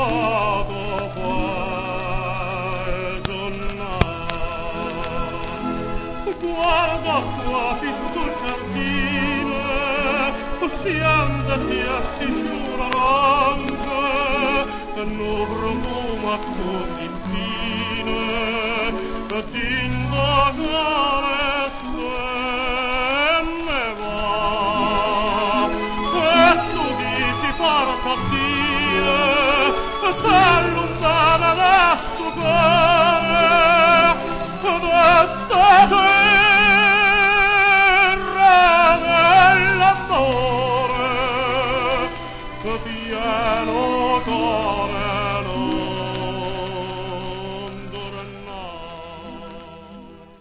Guarda quasi tutto il giardino, sia sicura anche, non profuma così fine, d'indagare se ne va. E tu dici far partire, se lontana da sto cuore, d'esta terra dell'amore, pieno cuore.